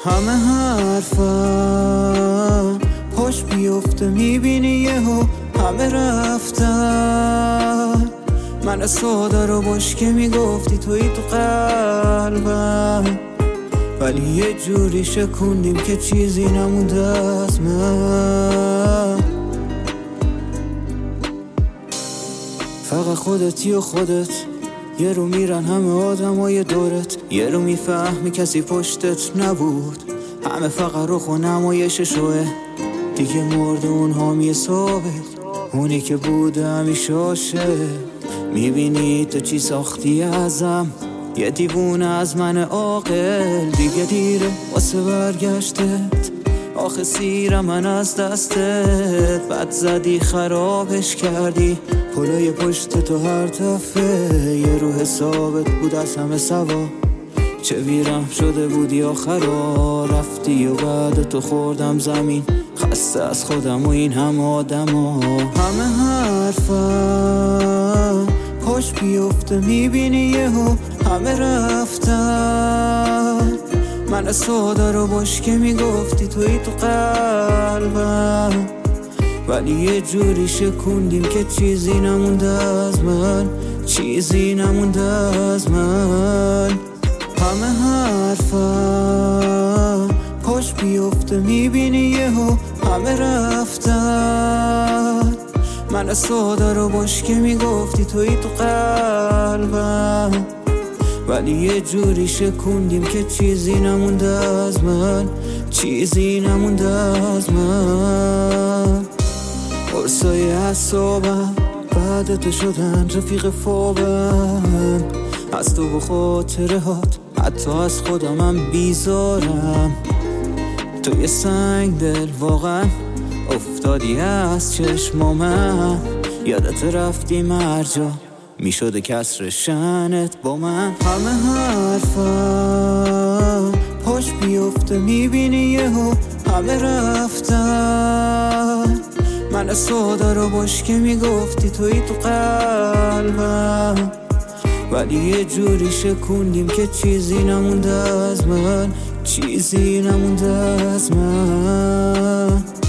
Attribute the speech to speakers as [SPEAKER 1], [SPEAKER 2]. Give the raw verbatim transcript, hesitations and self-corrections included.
[SPEAKER 1] همه حرفم پاش بیفته میبینی یهو همه رفتن. من ساده رو باش که میگفتی توی تو قلبم، ولی یه جوری شکوندیم که چیزی نمونده از من. فقط خودتی و خودت، یه رو میرن همه آدمای دورت، یه رو میفهمی کسی پشتت نبود. همه فقط رو خونمایش شوه دیگه، مرد اون حامی ثابت، اونی که بوده همیشه عاشق. میبینی تو چی ساختی ازم، یه دیوونه از من عاقل. دیگه دیره واسه برگشتت، آخه سیرم من از دستت. بد زدی خرابش کردی، پلای پشت تو هر دفعه. یه رو حسابت بود از همه سوا، چه ویرم شده بودی آخرا. رفتی و بعد تو خوردم زمین، خسته از خودم و این هم آدم ها. همه حرفم پاش بیفته میبینی یهو همه رفتن. من ساده رو باش که میگفتی توی تو قلبم، ولی یه جوری شکوندیم که چیزی نمونده از من، چیزی نمونده از من. همه حرفم پاش بیفته میبینی یهو همه رفتن. من ساده رو باش که میگفتی توی تو قلبم، ولی یه جوری شکوندیم که چیزی نمونده از من، چیزی نمونده از من. قرصای اعصابم بعد تو شدن رفیق خوابم، از تو و خاطره هات حتی از خودمم بیزارم. تو یه سنگ دل واقعا افتادی از چشمام، یادت رفتی مرجا میشده کسر شنت با من. همه حرفم پاش بیفته میبینی یهو همه رفتن. من ساده رو باش که میگفتی توی تو قلبم، ولی یه جوری شکوندیم که چیزی نمونده از من، چیزی نمونده از من.